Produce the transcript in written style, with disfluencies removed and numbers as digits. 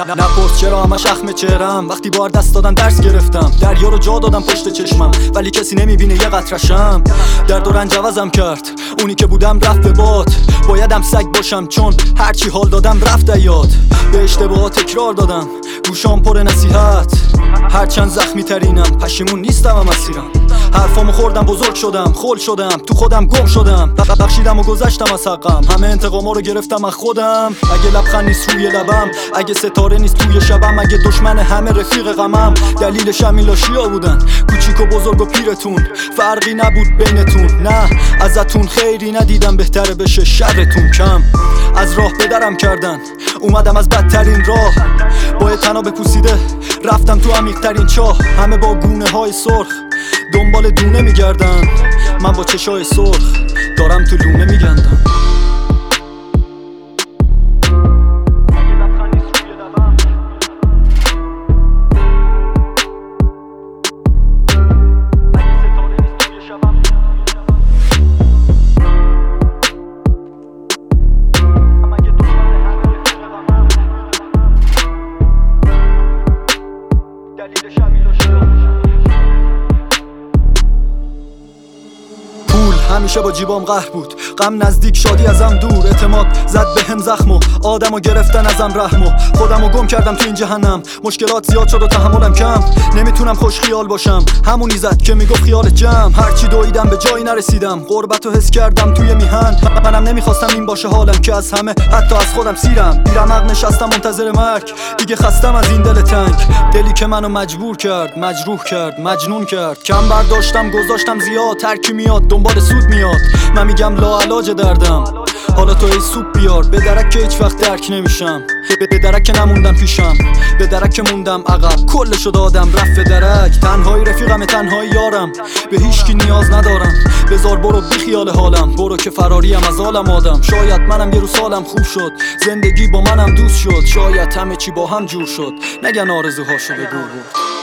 نپرس چرا همش اخم چهرم، وقتی بار دست دادن درس گرفتم، دریا رو جا دادم پشت چشمم ولی کسی نمیبینه یه قطرشم. درد و رنج عوضم کرد، اونی که بودم رفت به باد، بایدم سگ باشم چون هرچی حال دادم رفت یاد. به اشتباه تکرار دادم، گوشام پر نصیحت، هرچند زخمی ترینم پشیمون نیستم و مسیرم. حرفامو خوردم بزرگ شدم، خل شدم تو خودم گم شدم، بخشیدم و گذشتم از حقم، همه انتقاما رو گرفتم از خودم. اگه لبخند نیست روی لبم، اگه ستاره نیست توی شبم، اگه دشمن همه رفیق غمم، دلیلش همین لاشیا بودن، کوچیک و بزرگ و پیرتون، فرقی نبود بینتون. نه ازتون خیری ندیدم، بهتره بشه شرتون کم. از راه بدرم کردن، اومدم از بدترین راه، با تناب پوسیده رفتم تو عمیق‌ترین چاه. همه با گونه های سرخ دنبال دونه میگردن، من با چشای سرخ دارم تو لونه میگندم. همیشه با جیبام قهر بود، غم نزدیک شادی ازم دور، اعتماد زد به هم زخم و آدمو گرفتن ازم رحم و خودمو گم کردم تو این جهنم. مشکلات زیاد شد و تحملم کم، نمیتونم خوش خیال باشم، همونی زد که میگفت خیال جمع. هرچی دویدم به جایی نرسیدم، غربتو حس کردم توی میهن، منم نمیخواستم این باشه حالم که از همه حتی از خودم سیرم. بیرمق نشستم منتظر مرگ، دیگه خستم از این دل تنگ، دلی که منو مجبور کرد، مجروح کرد، مجنون کرد. کم برداشتم گذاشتم زیاد، ترکی میاد دنبال سود میاد، من میگم لاعلاج دردم، حالا تو ای سوپ بیار. به درک که هیچ وقت درک نمیشم، به درک که نموندم پیشم، به درک که موندم عقب، کلشو دادم رفت به درک. تنهایی رفیقم، تنهایی یارم، به هیچکی نیاز ندارم، بذار برو بی خیال حالم، برو که فراریم از عالم آدم. شاید منم یه روز حالم خوب شد، زندگی با منم دوست شد، شاید همه چی با هم جور شد، نگن آرزوهاشو به گور برد.